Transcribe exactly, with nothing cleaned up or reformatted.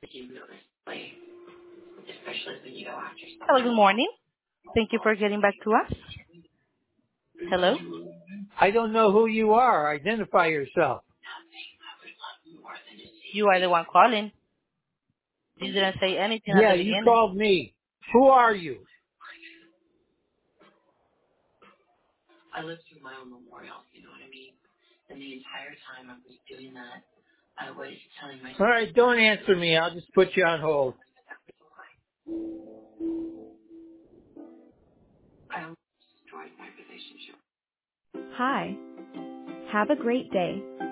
Hello, good morning. Thank you for getting back to us. Hello? I don't know who you are. Identify yourself. You are the one calling. You didn't say anything at Yeah, the you beginning. called me. Who are you? All right, don't answer me. I'll just put you on hold. Hi. Have a great day.